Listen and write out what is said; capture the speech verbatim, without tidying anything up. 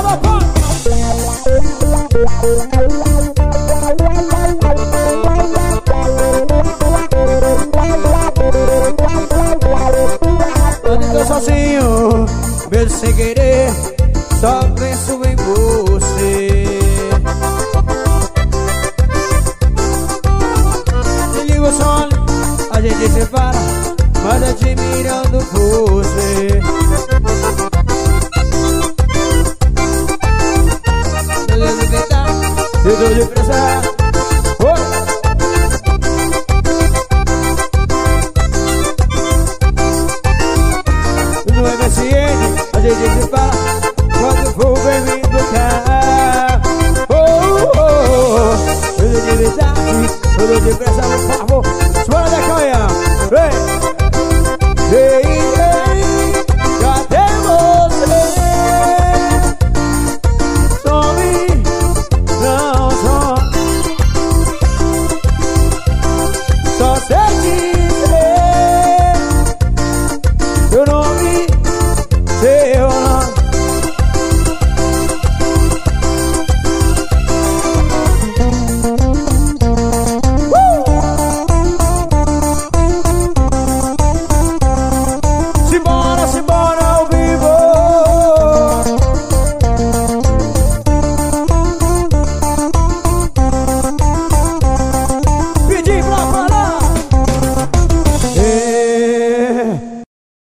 Quando eu tô sozinho, mesmo sem querer, só penso em você. Se liga o som, a gente se para, mas admirando você. Eu tô depressa,